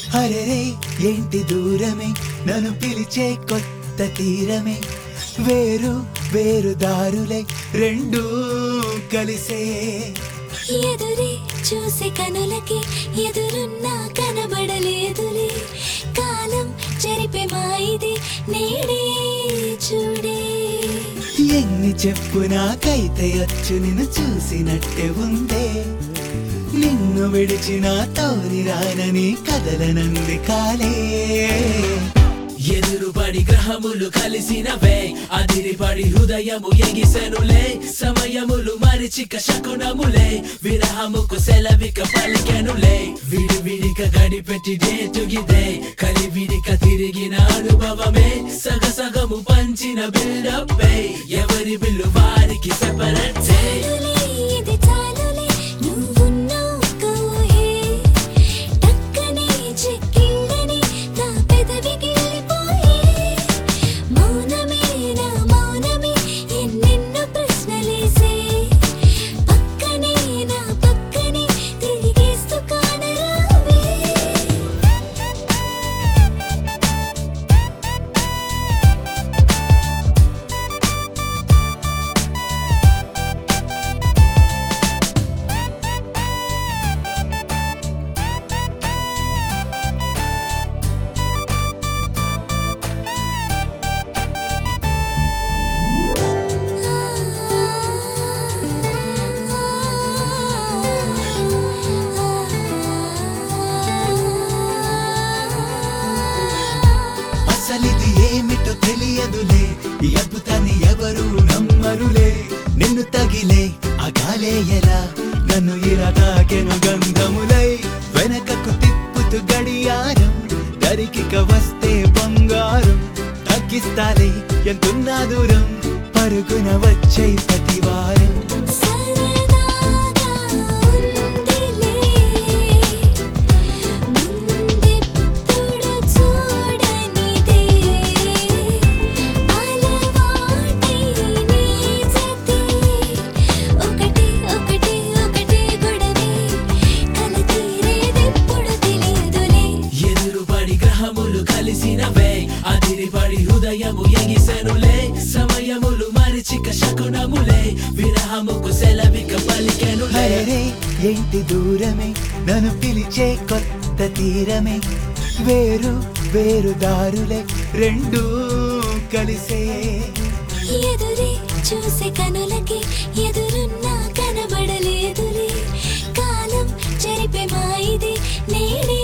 అరెరే ఏంటి దూరమే నన్ను పిలిచే కొత్త తీరమే వేరు వేరు దారులే రెండు కలిసే ఎదురే చూసే కనులకి ఎదురున్నా కనబడలేదులే కాలం చెరిపే మాయిది నేడే చూడే ఎన్ని చెప్పు నాకైతే అచ్చు నిన్ను చూసినట్టే ఉందే నిన్ను విడిచిన తోని రానని కదలనంది కాలే ఎదురుపడి గ్రహములు కలిసినవే అదిరిపడి హృదయము ఎగిసెనులే సమయములు మరిచిక శకునములే విరహముకు సెలవిక పలికెనులే విడివిడిక గడిపెట్టి డేటుగిదే కలివిడిక తిరిగిన అనుభవమే సగసగము పంచిన బిల్డప్పే ఎవరి బిల్లు వారికి సెపరేట్ అసలిది ఏమిటో తెలియదులే ఈ అద్భుతాన్ని ఎవరు నమ్మరులే నిన్ను తగిలే అగాలే ఎలా నన్ను ఇలా తాకెను గంధములై వెనకకు తిప్పుతూ గడియారం దరికిక వస్తే బంగారం తగ్గిస్తాలే ఎంతున్నా దూరం పరుగున వచ్చే ప్రతివారం కలిసినవే అదిరిపడి హృదయము ఎగిసెనులే సమయములు మరిచిక శకునములే విరహముకు సెలవిక పలికెనులే అరెరే ఏంటి దూరమే నన్ను పిలిచే కొత్త తీరమే వేరు వేరు దారులే రెండు కలిసే ఎదురే చూసే కనులకి ఎదురున్నా కనబడలేదులే కాలం చెరిపే మాయిది నేడే